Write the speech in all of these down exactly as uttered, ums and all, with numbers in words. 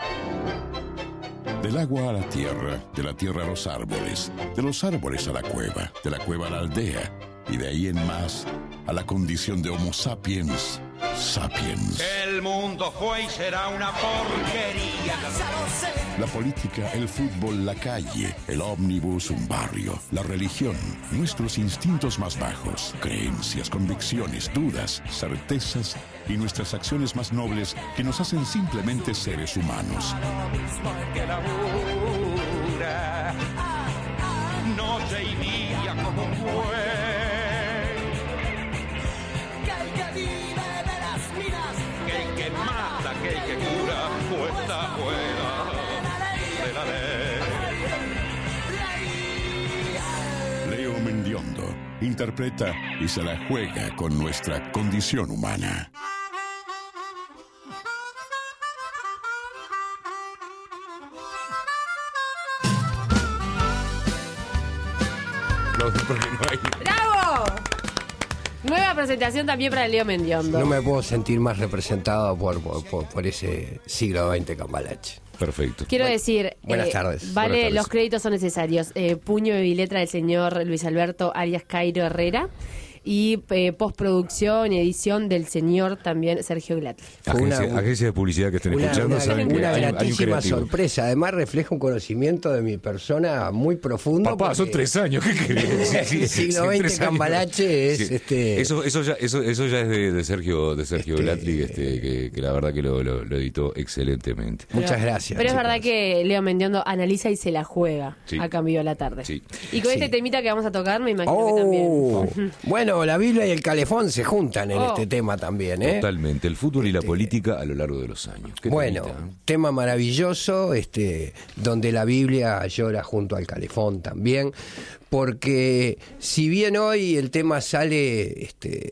Del agua a la tierra, de la tierra a los árboles, de los árboles a la cueva, de la cueva a la aldea, y de ahí en más a la condición de Homo sapiens sapiens. El mundo fue y será una porquería. La política, el fútbol, la calle, el ómnibus, un barrio, la religión, nuestros instintos más bajos, creencias, convicciones, dudas, certezas y nuestras acciones más nobles que nos hacen simplemente seres humanos. Noche y día como un buey. Que el que mata, que el que cura, no está fuera de la ley. Leo Mendiondo interpreta y se la juega con nuestra condición humana. Porque no hay... ¡Bravo! Nueva presentación también para Leo Mendiondo. No me puedo sentir más representado por, por, por, por ese siglo veinte Cambalache. Perfecto. Quiero decir, Buenas eh, tardes. Vale, Buenas tardes. los créditos son necesarios. Eh, puño y letra del señor Luis Alberto Arias Cairo Herrera y eh, postproducción y edición del señor también Sergio Glatli. Fue Agencia, una- agencia de publicidad que estén Una, escuchando una- saben que una hay, hay un gratísima creativo. sorpresa. Además refleja un conocimiento de mi persona muy profundo. Papá, son porque tres años, ¿qué querés? el siglo veinte Cambalache es este. Eso, eso ya, eso, eso ya es de, de Sergio, de Sergio Este, Glatli, este, que, que la verdad que lo, lo, lo editó excelentemente. Muchas Pero- gracias. Pero es chicos. verdad que Leo Mendiondo analiza y se la juega Sí. a cambio de la tarde. Sí. Y con Sí. este temita que vamos a tocar, me imagino que Oh, también. bueno, la Biblia y el calefón se juntan en Oh. este tema también, ¿eh? Totalmente, el fútbol y la política a lo largo de los años. Qué Bueno, temita, ¿eh? tema maravilloso, este, donde la Biblia llora junto al calefón también, porque si bien hoy el tema sale este,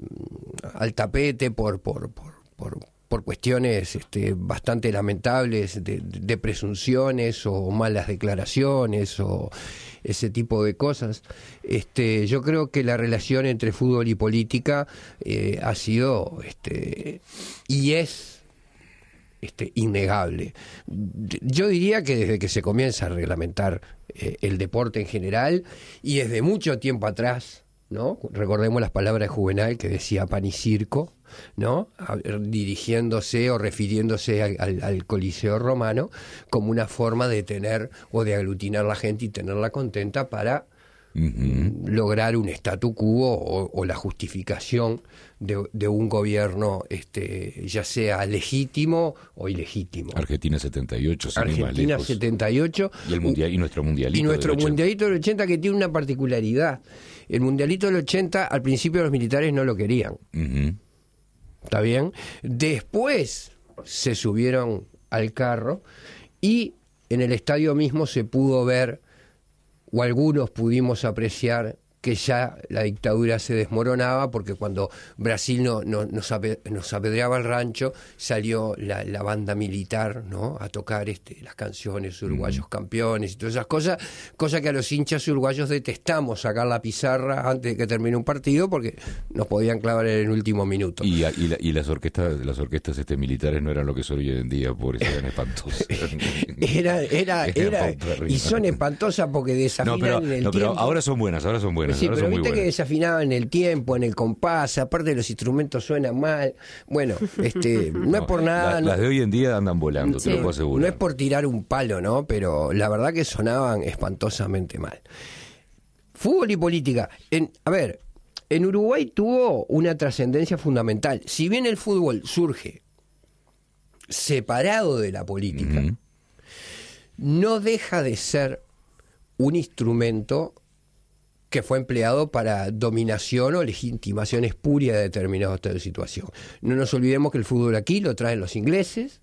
al tapete por, por, por, por, por cuestiones este, bastante lamentables de, de presunciones o malas declaraciones o ese tipo de cosas, este, yo creo que la relación entre fútbol y política eh, ha sido este, y es este, innegable. Yo diría que desde que se comienza a reglamentar eh, el deporte en general y desde mucho tiempo atrás, ¿no? Recordemos las palabras de Juvenal que decía pan y circo, ¿no? A- dirigiéndose o refiriéndose al, al- al Coliseo Romano como una forma de tener o de aglutinar la gente y tenerla contenta para Ujú. lograr un statu quo o, o la justificación de, de un gobierno este, ya sea legítimo o ilegítimo. Argentina setenta y ocho, sin ir más Argentina lejos. setenta y ocho Y el mundial y nuestro mundialito. y nuestro del ochenta. mundialito del ochenta que tiene una particularidad. El mundialito del ochenta al principio los militares no lo querían, Ujú. ¿está bien? Después se subieron al carro y en el estadio mismo se pudo ver, o algunos pudimos apreciar, que ya la dictadura se desmoronaba, porque cuando Brasil no, no- nos, ape- nos apedreaba el rancho, salió la, la banda militar, ¿no?, a tocar este, las canciones uruguayos campeones y todas esas cosas, cosa que a los hinchas uruguayos detestamos sacar la pizarra antes de que termine un partido, porque nos podían clavar en el último minuto. Y, a- y, la- y las orquestas, las orquestas este, militares no eran lo que son hoy en día, pobres, eran espantosas. Era, era, Eran era, paupérrimas. y son espantosas porque No, desafinan pero, en el no, pero tiempo. ahora son buenas, ahora son buenas, Sí, ahora pero son muy viste que buenas. desafinaban en el tiempo, en el compás, aparte los instrumentos suenan mal. Bueno, este, no, es por nada. La- no, las de hoy en día andan volando, Sí. te lo puedo no asegurar. es por tirar un palo, ¿no? Pero la verdad que sonaban espantosamente mal. Fútbol y política. En, a ver, en Uruguay tuvo una trascendencia fundamental. Si bien el fútbol surge separado de la política, Ujú. no deja de ser un instrumento que fue empleado para dominación o legitimación espuria de determinados estados de situación. No nos olvidemos que el fútbol aquí lo traen los ingleses,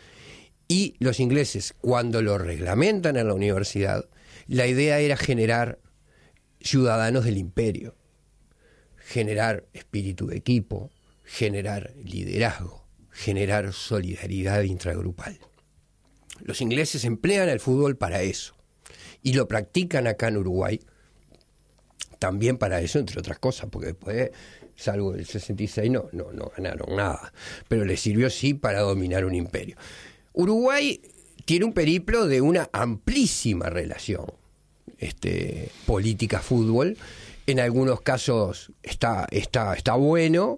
y los ingleses, cuando lo reglamentan en la universidad, la idea era generar ciudadanos del imperio, generar espíritu de equipo, generar liderazgo, generar solidaridad intragrupal. Los ingleses emplean el fútbol para eso y lo practican acá en Uruguay también para eso, entre otras cosas, porque después, salvo el sesenta y seis, no, no, no ganaron nada, pero les sirvió sí para dominar un imperio. Uruguay tiene un periplo de una amplísima relación este, política-fútbol. En algunos casos está, está, está bueno,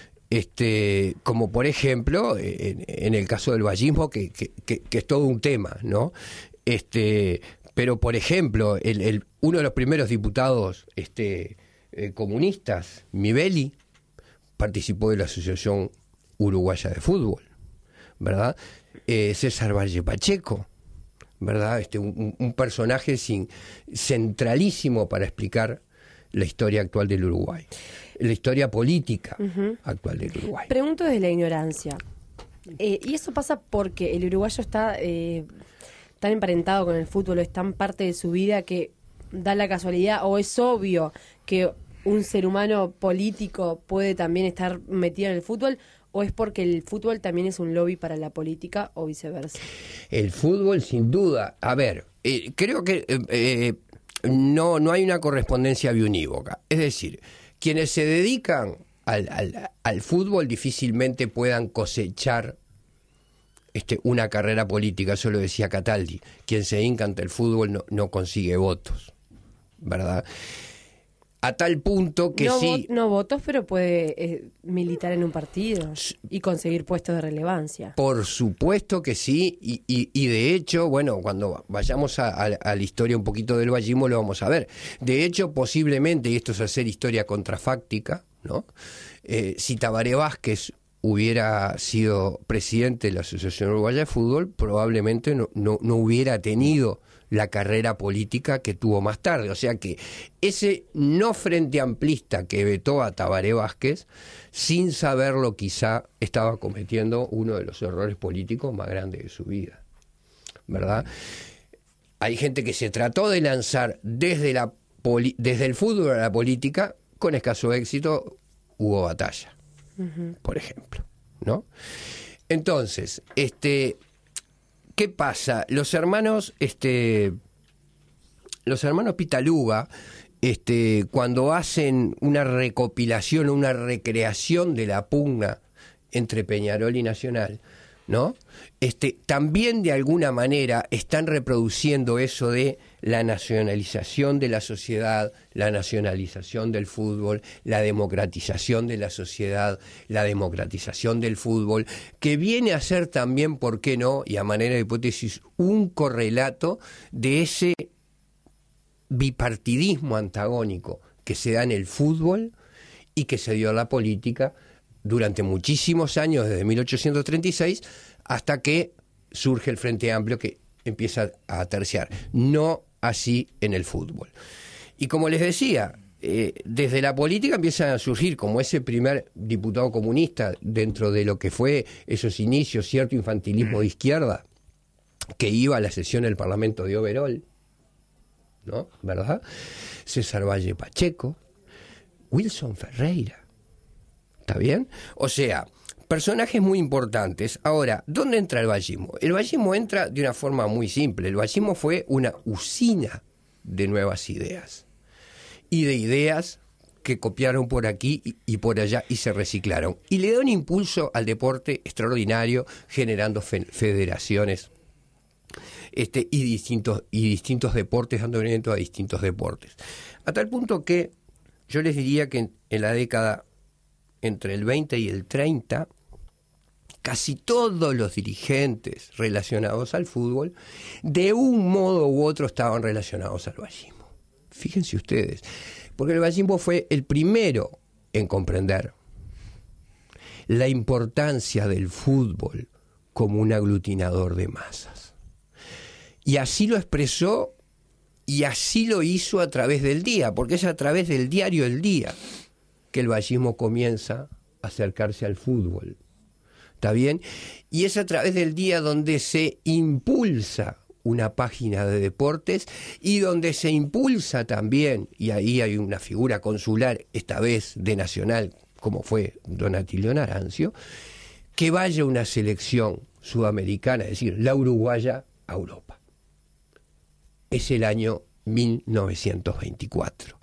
este, como por ejemplo en, en el caso del vallismo, que, que, que, que es todo un tema, ¿no? Este, pero por ejemplo, el, el, uno de los primeros diputados este, eh, comunistas, Mibeli, participó de la Asociación Uruguaya de Fútbol, ¿verdad? Eh, César Valle Pacheco, ¿verdad? Este, un, un personaje sin, centralísimo para explicar la historia actual del Uruguay, la historia política uh-huh. actual del Uruguay. Pregunto desde la ignorancia, eh, ¿y eso pasa porque el uruguayo está eh, tan emparentado con el fútbol, es tan parte de su vida que da la casualidad, o es obvio que un ser humano político puede también estar metido en el fútbol, o es porque el fútbol también es un lobby para la política o viceversa? El fútbol, sin duda. A ver, eh, creo que eh, eh, no, no hay una correspondencia biunívoca. Es decir, quienes se dedican al, al, al fútbol difícilmente puedan cosechar este, una carrera política. Eso lo decía Cataldi. Quien se hinca ante el fútbol no, no consigue votos, ¿verdad? A tal punto que no sí... Vo- no votos, pero puede eh, militar en un partido y conseguir puestos de relevancia. Por supuesto que sí, y, y, y de hecho, bueno, cuando vayamos a, a, a la historia un poquito del vallismo lo vamos a ver. De hecho, posiblemente, y esto es hacer historia contrafáctica, ¿no? Eh, si Tabaré Vázquez hubiera sido presidente de la Asociación Uruguaya de Fútbol, probablemente no, no, no hubiera tenido la carrera política que tuvo más tarde. O sea que ese no frente amplista que vetó a Tabaré Vázquez, sin saberlo quizá estaba cometiendo uno de los errores políticos más grandes de su vida, ¿verdad? Hay gente que se trató de lanzar desde, la poli- desde el fútbol a la política, con escaso éxito. Hubo Batalla, uh-huh. por ejemplo, ¿no? Entonces, este... ¿qué pasa? Los hermanos, este, los hermanos Pitaluga, este, cuando hacen una recopilación, una recreación de la pugna entre Peñarol y Nacional, ¿no? Este, también de alguna manera están reproduciendo eso de la nacionalización de la sociedad, la nacionalización del fútbol, la democratización de la sociedad, la democratización del fútbol, que viene a ser también, ¿por qué no?, y a manera de hipótesis, un correlato de ese bipartidismo antagónico que se da en el fútbol y que se dio en la política durante muchísimos años, desde mil ochocientos treinta y seis, hasta que surge el Frente Amplio, que empieza a terciar. No así en el fútbol. Y como les decía, eh, desde la política empiezan a surgir, como ese primer diputado comunista, dentro de lo que fue esos inicios, cierto infantilismo de izquierda, que iba a la sesión del Parlamento de Overol, ¿no? ¿Verdad? César Valle Pacheco, Wilson Ferreira. ¿Está bien? O sea, personajes muy importantes. Ahora, ¿dónde entra el vallismo? El vallismo entra de una forma muy simple. El vallismo fue una usina de nuevas ideas. Y de ideas que copiaron por aquí y, y por allá y se reciclaron. Y le da un impulso al deporte extraordinario, generando fe, federaciones este, y, distintos, y distintos deportes, dando seguimiento a distintos deportes. A tal punto que yo les diría que en, en la década entre el veinte y el treinta, casi todos los dirigentes relacionados al fútbol, de un modo u otro estaban relacionados al vallismo. Fíjense ustedes, porque el vallismo fue el primero en comprender la importancia del fútbol como un aglutinador de masas. Y así lo expresó y así lo hizo a través del día, porque es a través del diario El Día que el vallismo comienza a acercarse al fútbol. ¿Está bien? Y es a través del día donde se impulsa una página de deportes y donde se impulsa también, y ahí hay una figura consular, esta vez de Nacional, como fue don Atilio Narancio, que vaya una selección sudamericana, es decir, la uruguaya, a Europa. Es el año mil novecientos veinticuatro.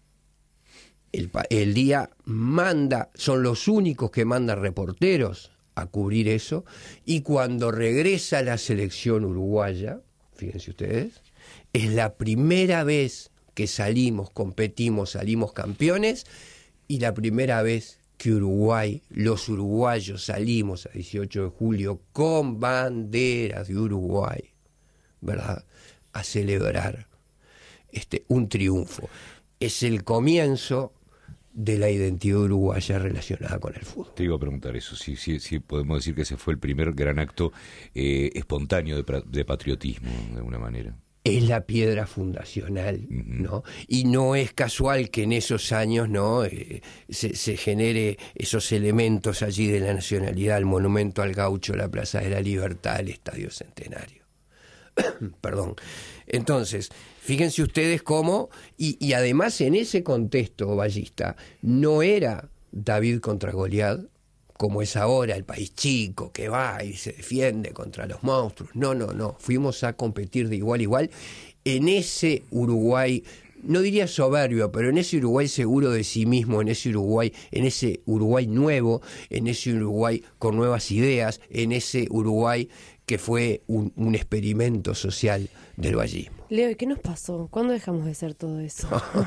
El, el día manda, son los únicos que mandan reporteros a cubrir eso, y cuando regresa la selección uruguaya, fíjense ustedes, es la primera vez que salimos, competimos, salimos campeones, y la primera vez que Uruguay, los uruguayos salimos a dieciocho de julio con banderas de Uruguay, ¿verdad?, a celebrar este, un triunfo. Es el comienzo de la identidad uruguaya relacionada con el fútbol. Te iba a preguntar eso, si, si, si podemos decir que ese fue el primer gran acto eh, espontáneo de, de patriotismo, de alguna manera. Es la piedra fundacional, ¿no? Y no es casual que en esos años, ¿no?, eh, se, se genere esos elementos allí de la nacionalidad, el monumento al gaucho, la Plaza de la Libertad, el Estadio Centenario. Perdón. Entonces, fíjense ustedes cómo, y, y además en ese contexto vallista, no era David contra Goliat, como es ahora, el país chico que va y se defiende contra los monstruos. No, no, no. Fuimos a competir de igual a igual en ese Uruguay, no diría soberbio, pero en ese Uruguay seguro de sí mismo, en ese Uruguay, en ese Uruguay nuevo, en ese Uruguay con nuevas ideas, en ese Uruguay que fue un, un experimento social del vallismo. Leo, ¿y qué nos pasó? ¿Cuándo dejamos de ser todo eso?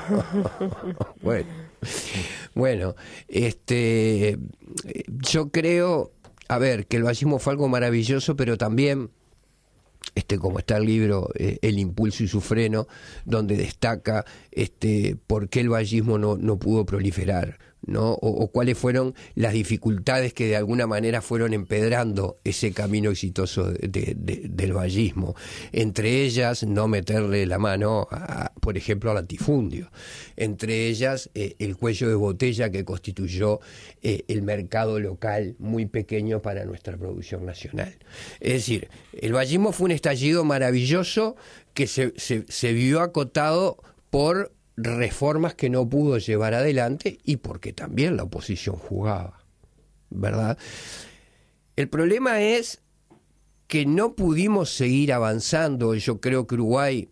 Bueno, bueno, este, yo creo, a ver, que el vallismo fue algo maravilloso, pero también, este, como está el libro eh, El impulso y su freno, donde destaca este, por qué el vallismo no, no pudo proliferar, ¿no? O, o cuáles fueron las dificultades que de alguna manera fueron empedrando ese camino exitoso de, de, de, del vallismo. Entre ellas, no meterle la mano, a, por ejemplo, al latifundio. Entre ellas, eh, el cuello de botella que constituyó eh, el mercado local muy pequeño para nuestra producción nacional. Es decir, el vallismo fue un estallido maravilloso que se, se, se vio acotado por reformas que no pudo llevar adelante y porque también la oposición jugaba, ¿verdad? El problema es que no pudimos seguir avanzando. Yo creo que Uruguay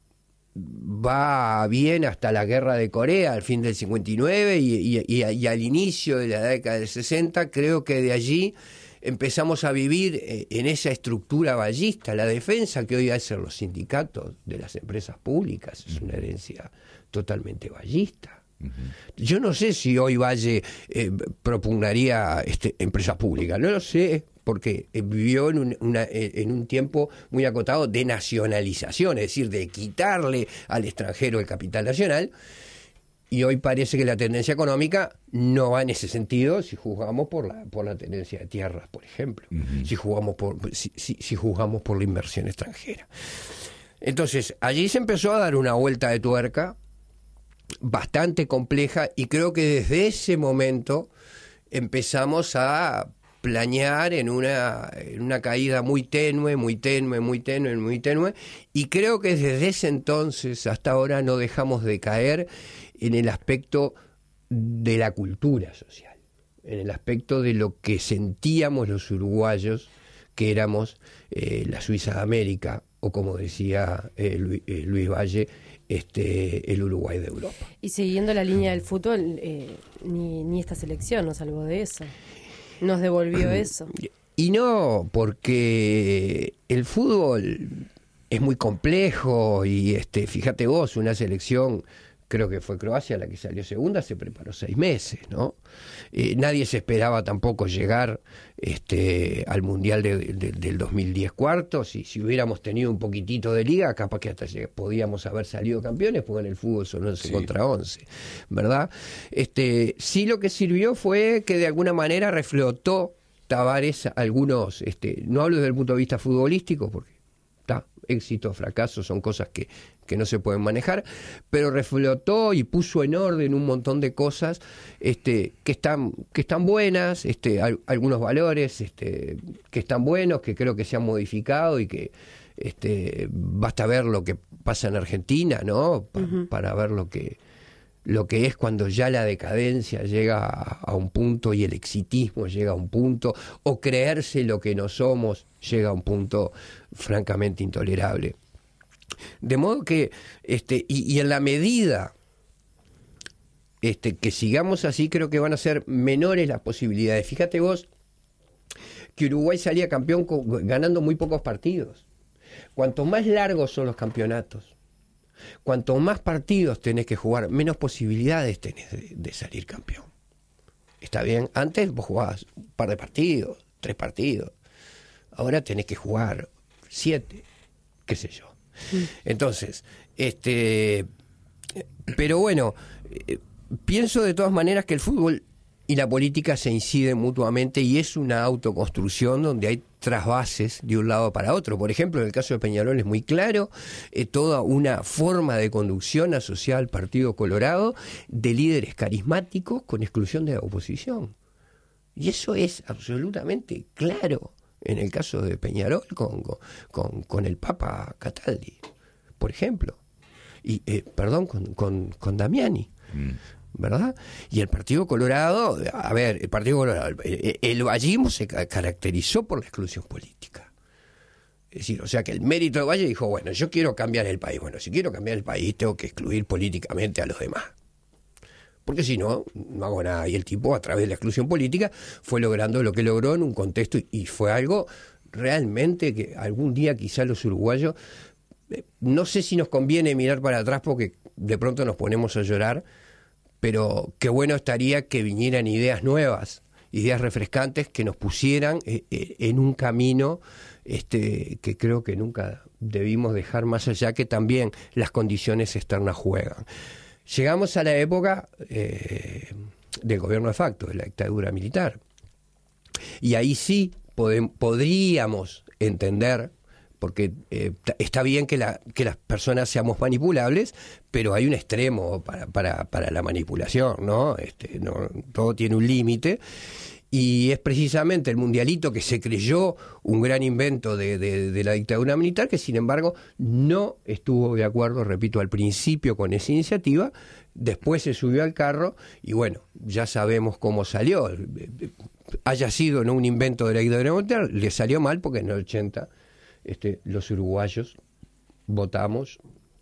va bien hasta la guerra de Corea, al fin del cincuenta y nueve y, y, y, y al inicio de la década del sesenta. Creo que de allí empezamos a vivir en esa estructura vallista. La defensa que hoy hacen los sindicatos de las empresas públicas es una herencia totalmente vallista. Uh-huh. Yo no sé si hoy Valle eh, propugnaría este, empresas públicas, no lo sé, porque eh, vivió en un, una, en un tiempo muy acotado de nacionalización, es decir, de quitarle al extranjero el capital nacional, y hoy parece que la tendencia económica no va en ese sentido si juzgamos por la por la tendencia de tierras, por ejemplo, uh-huh. si juzgamos por si, si, si juzgamos por la inversión extranjera. Entonces, allí se empezó a dar una vuelta de tuerca bastante compleja, y creo que desde ese momento empezamos a planear en una, en una caída muy tenue, muy tenue, muy tenue, muy tenue, y creo que desde ese entonces hasta ahora no dejamos de caer en el aspecto de la cultura social, en el aspecto de lo que sentíamos los uruguayos, que éramos eh, la Suiza de América, o como decía eh, Luis, eh, Luis Valle, este, el Uruguay de Europa. Y siguiendo la línea del fútbol, eh, ni, ni esta selección nos salvó de eso, nos devolvió eso. Y no, porque el fútbol es muy complejo, y este, fíjate vos, una selección, creo que fue Croacia la que salió segunda, se preparó seis meses, ¿no? Eh, nadie se esperaba tampoco llegar este, al Mundial de, de, del dos mil diez cuartos, y si hubiéramos tenido un poquitito de liga, capaz que hasta podíamos haber salido campeones, porque en el fútbol son once sí. contra once, ¿verdad? Este, sí, lo que sirvió fue que de alguna manera reflotó Tavares algunos, este, no hablo desde el punto de vista futbolístico, porque está, éxito, fracaso, son cosas que que no se pueden manejar, pero reflotó y puso en orden un montón de cosas este, que están que están buenas, este, al, algunos valores este, que están buenos, que creo que se han modificado, y que este, basta ver lo que pasa en Argentina, ¿no? Pa, uh-huh. para ver lo que lo que es cuando ya la decadencia llega a, a un punto, y el exitismo llega a un punto, o creerse lo que no somos llega a un punto francamente intolerable. De modo que, este, y, y en la medida este, que sigamos así, creo que van a ser menores las posibilidades. Fíjate vos que Uruguay salía campeón con, ganando muy pocos partidos. Cuanto más largos son los campeonatos, cuanto más partidos tenés que jugar, menos posibilidades tenés de, de salir campeón. Está bien, antes vos jugabas un par de partidos, tres partidos. Ahora tenés que jugar siete, qué sé yo. Entonces, este, pero bueno, eh, pienso de todas maneras que el fútbol y la política se inciden mutuamente y es una autoconstrucción donde hay trasvases de un lado para otro. Por ejemplo, en el caso de Peñarol es muy claro, eh, toda una forma de conducción asociada al Partido Colorado de líderes carismáticos con exclusión de la oposición. Y eso es absolutamente claro en el caso de Peñarol con, con, con el Papa Cataldi, por ejemplo. Y, eh, perdón, con, con, con Damiani. Mm. ¿Verdad? Y el Partido Colorado, a ver, el Partido Colorado, el, el vallismo se caracterizó por la exclusión política. Es decir, o sea que el mérito de Valle dijo, bueno, yo quiero cambiar el país. Bueno, si quiero cambiar el país, tengo que excluir políticamente a los demás. Porque si no, no hago nada. Y el tipo, a través de la exclusión política, fue logrando lo que logró en un contexto, y fue algo realmente que algún día quizá los uruguayos, no sé si nos conviene mirar para atrás porque de pronto nos ponemos a llorar, pero qué bueno estaría que vinieran ideas nuevas, ideas refrescantes que nos pusieran en un camino este, que creo que nunca debimos dejar más allá, que también las condiciones externas juegan. Llegamos a la época eh, del gobierno de facto, de la dictadura militar, y ahí sí podem- podríamos entender, porque eh, está bien que, la, que las personas seamos manipulables, pero hay un extremo para, para, para la manipulación, ¿no? Este, no todo tiene un límite, y es precisamente el mundialito que se creyó un gran invento de, de, de la dictadura militar, que sin embargo no estuvo de acuerdo, repito, al principio con esa iniciativa, después se subió al carro y bueno, ya sabemos cómo salió. Haya sido no un invento de la dictadura militar, le salió mal porque en el ochenta Este, los uruguayos votamos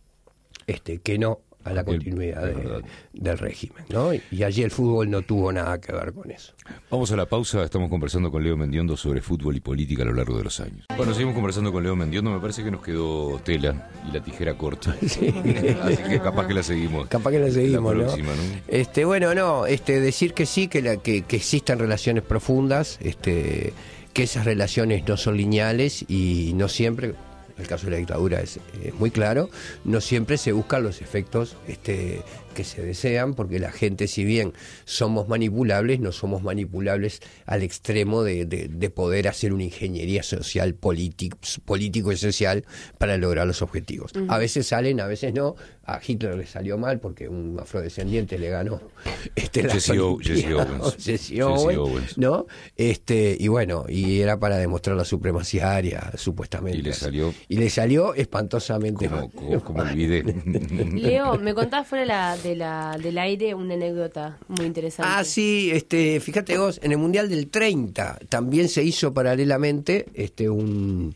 este, que no a la continuidad de, del régimen, ¿no? Y allí el fútbol no tuvo nada que ver con eso. Vamos a la pausa, estamos conversando con Leo Mendiondo sobre fútbol y política a lo largo de los años. Bueno, seguimos conversando con Leo Mendiondo, me parece que nos quedó tela y la tijera corta. Sí. Así que capaz que la seguimos. Capaz que la seguimos, la próxima, ¿no? ¿no? Este, bueno, no, este, decir que sí, que, la, que, que existan relaciones profundas, este, que esas relaciones no son lineales y no siempre, el caso de la dictadura es, es muy claro, no siempre se buscan los efectos este, que se desean, porque la gente, si bien somos manipulables, no somos manipulables al extremo de, de, de poder hacer una ingeniería social, político, político y social para lograr los objetivos. Uh-huh. A veces salen, a veces no. A Hitler le salió mal porque un afrodescendiente le ganó este, la Jesse, o, Jesse Owens, Jesse Owens, Owens, ¿no? Este, y bueno, y era para demostrar la supremacía aria, supuestamente. Y le salió y le salió espantosamente como, como, como olvidé. Leo, me contás fuera la, de la, del aire una anécdota muy interesante. Ah, sí, este, fíjate vos, en el Mundial del treinta también se hizo paralelamente este un,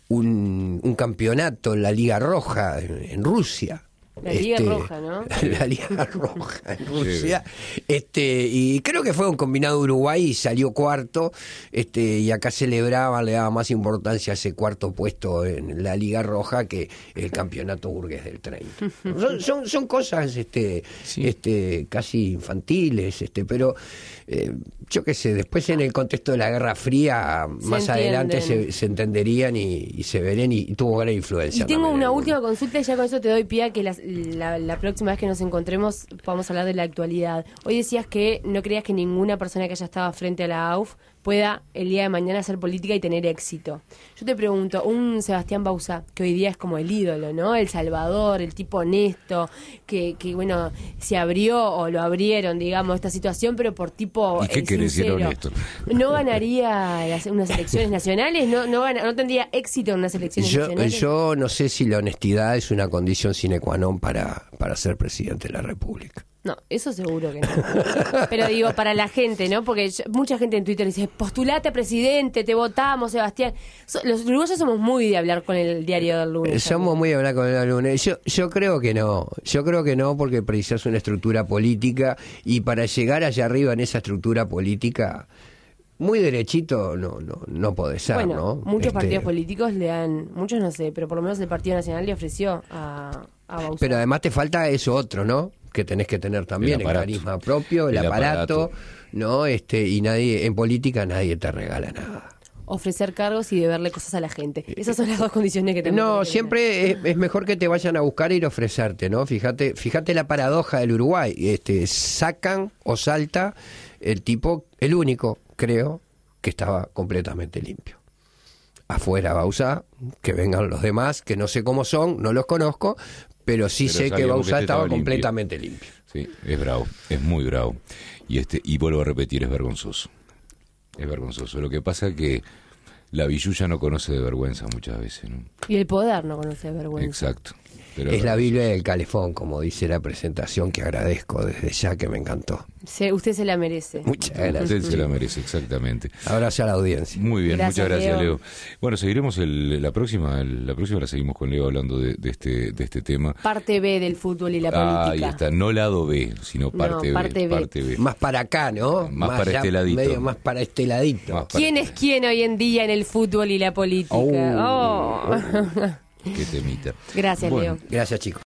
un, un campeonato en la Liga Roja en, en Rusia. La Liga este, Roja, ¿no? La Liga Roja en Rusia. Sí. Este, y creo que fue un combinado Uruguay y salió cuarto. Este, y acá celebraba, le daba más importancia a ese cuarto puesto en la Liga Roja que el campeonato burgués del treinta. son, son, son cosas este, sí. este, casi infantiles, este, pero eh, yo qué sé, después en el contexto de la Guerra Fría, se más entienden. adelante se, se entenderían y, y se verían, y, y tuvo gran influencia. Y tengo una última consulta y ya con eso te doy pie a que las La, la próxima vez que nos encontremos vamos a hablar de la actualidad. Hoy decías que no creías que ninguna persona que haya estado frente a la A U F pueda el día de mañana hacer política y tener éxito. Yo te pregunto, un Sebastián Bauzá, que hoy día es como el ídolo, ¿no? El salvador, el tipo honesto, que, que bueno, se abrió o lo abrieron, digamos, esta situación, pero por tipo ¿Y qué querés decir honesto? ¿No ganaría las, unas elecciones nacionales? ¿No, no, gana, ¿No tendría éxito en unas elecciones yo, nacionales? Yo no sé si la honestidad es una condición sine qua non para, para ser presidente de la República. No, eso seguro que no. Pero digo, para la gente, ¿no? Porque yo, mucha gente en Twitter dice, postulate a presidente, te votamos, Sebastián. So, los uruguayos somos muy de hablar con el diario del lunes. Somos también. muy de hablar con el lunes. Yo, yo creo que no. Yo creo que no, porque precisas una estructura política, y para llegar allá arriba en esa estructura política muy derechito no no no podés ser, Bueno, ¿no? muchos Este, partidos políticos le han, muchos no sé, pero por lo menos el Partido Nacional le ofreció a, a Bauzá. Pero además te falta eso otro, ¿no? Que tenés que tener también El el, aparato. carisma propio, el, El aparato, aparato. ¿no? Este, y nadie, en política nadie te regala nada. Ofrecer cargos y deberle cosas a la gente. Esas son las dos condiciones que tenemos. No, que siempre es, es mejor que te vayan a buscar e ir a ofrecerte, ¿no? Fíjate, fíjate la paradoja del Uruguay. Este, sacan o salta el tipo, el único, creo, que estaba completamente limpio. Afuera Bauzá, que vengan los demás, que no sé cómo son, no los conozco, pero sí Pero sé que sabíamos Bauzá que este estaba estaba limpio. completamente limpio. Sí, es bravo, es muy bravo. Y este y vuelvo a repetir, es vergonzoso. Es vergonzoso. Lo que pasa es que la billulla no conoce de vergüenza muchas veces, ¿no? Y el poder no conoce vergüenza. Exacto. Pero Es la vergonzoso. Biblia del calefón, como dice la presentación, que agradezco desde ya, que me encantó. Se- usted se la merece. Muchas Usted gracias. se la merece, exactamente. Abrazo a la audiencia. Muy bien, Gracias, muchas gracias, Leo. Leo. Bueno, seguiremos el- la próxima, el- la próxima la seguimos con Leo hablando de, de este de este tema. Parte B del fútbol y la Ah, ahí política. está, no lado B, sino parte B. parte B. Parte B. Más para acá, ¿no? Más para ya este ladito. medio más para este ladito. Más para- ¿Quién es quién hoy en día en el fútbol y la política? Oh. Oh. Qué temita. Gracias, Bueno. Leo. Gracias, chicos.